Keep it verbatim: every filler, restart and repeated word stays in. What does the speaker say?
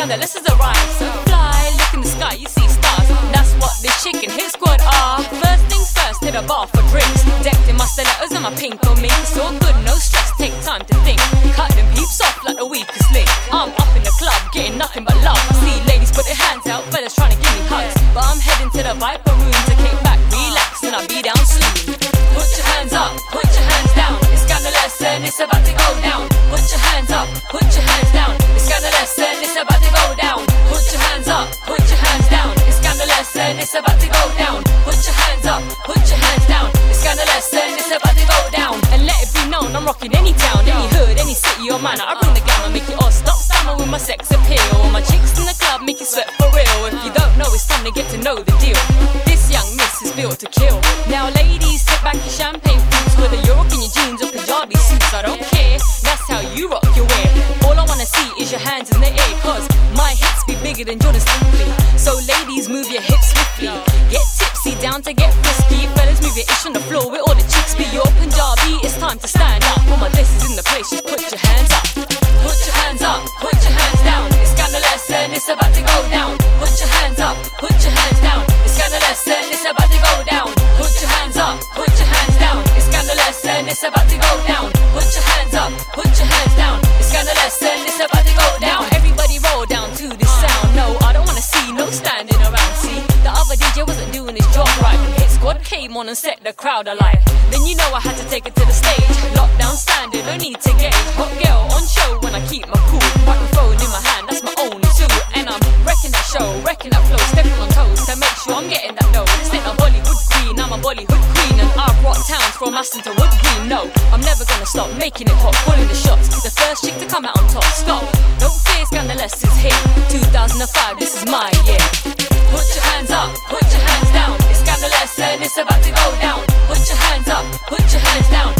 scandalous as a rhyme. So fly, look in the sky, you see stars. That's what this chicken hit squad are. First things first, hit a bar for drinks. Decked in my stilettos and my pink on me. It's all good, no stress, take time to think. Cut them peeps off like the weakest link. I'm up in the club, getting nothing but love. See ladies put their hands out, fellas trying to give me hugs. But I'm heading to the Viper room to kick back, relax, and I'll be down soon. Put your hands up, put your hands down. It's scandalous and it's about to go down. Put your hands up, put your hands down. It's scandalous and it's about to go down. Put your hands up, put your hands down. It's scandalous and it's about to go down. Put your hands up, put your hands down. It's scandalous and it's about to go down. And let it be known, I'm rocking any town, any hood, any city or manor. I bring the glamour, make you all stop stammer with my sex appeal. All my chicks in the club make you sweat for real. If you don't know, it's time to get to know the deal. This young miss is built to kill. Now ladies, sit back your champagne flutes, whether you're rocking your jeans or Punjabi suits, I don't care. That's how you rock your wear. All I wanna see is your hands in the air, cause my hips be bigger than Jordan simply. So ladies, move your hips swiftly. Get tipsy, down to get frisky. Fellas, move your ish on the floor where all the chicks be. You're Punjabi, it's time to stand up. All my blessings in the place, just put your hands up. Put your hands up, put your hands down. It's scandalous and it's about to go down. Put your hands up, put your hands down. It's scandalous and it's about to go down. Put your hands up, put your hands down. It's scandalous and it's about to go down. Put your hands up, put your hands down. It's scandalous and it's about to go down. Everybody roll down to this sound. No, I don't wanna see no standing around. See, the other D J wasn't doing his job right. Hit squad came on and set the crowd alight. Then you know I had to take it to the stage. Lockdown standing, no need to gauge. Hot girl on show when I keep my cool. Microphone in my hand, that's my only tool. And I'm wrecking that show, wrecking that flow, stepping on toes to make sure I'm getting that dough. This ain't a Bollywood queen, I'm a Bollywood queen. And I've rock towns from Aston to Wood Green. No, I'm never gonna stop making it hot, calling the shots. The first chick to come out on top. Stop, don't fear, scandalous is here. two thousand five, this is my year. Put your hands up, put your hands down. It's scandalous and it's about to go down. Put your hands up, put your hands down.